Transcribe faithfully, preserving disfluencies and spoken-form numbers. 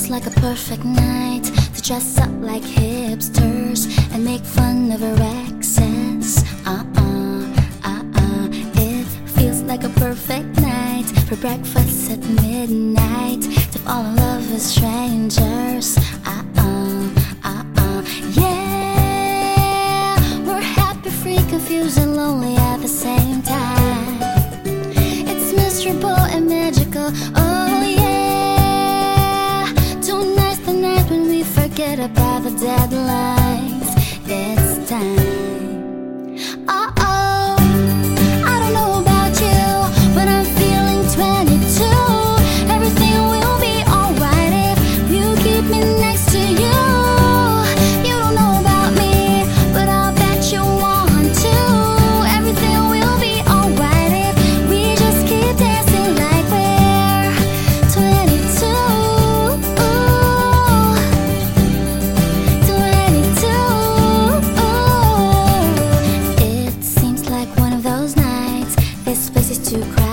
feels like a perfect night to dress up like hipsters and make fun of our exes. Uh-uh, uh-uh. It feels like a perfect night for breakfast at midnight to fall in love with strangers. Uh-uh, uh-uh. Yeah, we're happy, free, confused, and lonely at the same time. It's miserable and magical. Oh yeah, tonight's the night when we forget about the deadlines. It's time. Uh-oh, I don't know about you, but I'm feeling twenty-two. Everything will be alright if you keep me next to you. You don't know about me, but I'll bet you want to. Everything will be alright if we just keep dancing like we're twenty-two. twenty-two. It seems like one of those nights. This place is too crowded.